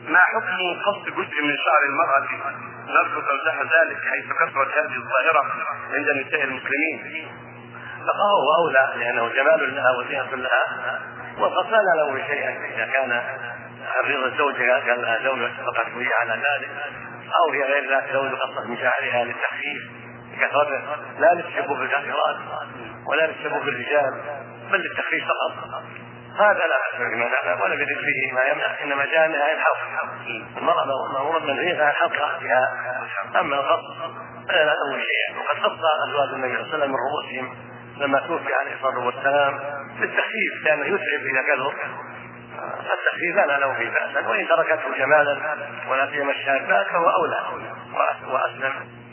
ما حكم قص جزء من شعر المرأة نرجو توضيح ذلك حيث كثرت هذه الظاهرة عند نساء المسلمين؟ فهو أولى لأنه جمال لها وزينة لها، وقد لا له شيئا إذا كان رضا الزوجة كان لها زوجة فقط هي على ذلك، أو هي غير ذات زوج قصت من شعرها للتخفيف كثرته، لا للتشبه بالكثرات ولا للتشبه بالرجال بل للتخفيف فقط، هذا لا بأس بما نعلم ولا يدل فيه ما يمنع، إنما جاء منها الحق. المرأة مأمورة منهية عن حق رأسها، أما القص فلا له شيئا. وقد قص أزواج النبي صلى الله عليه وسلم من رؤوسهم لما توفي عليه الصلاة والسلام بالتخفيف لأنه يتعب إذا كثر، التخفيف لا له فيه بأسا، وإن تركته جمالا ولا سيما الشابات فهو أولى وأسلم.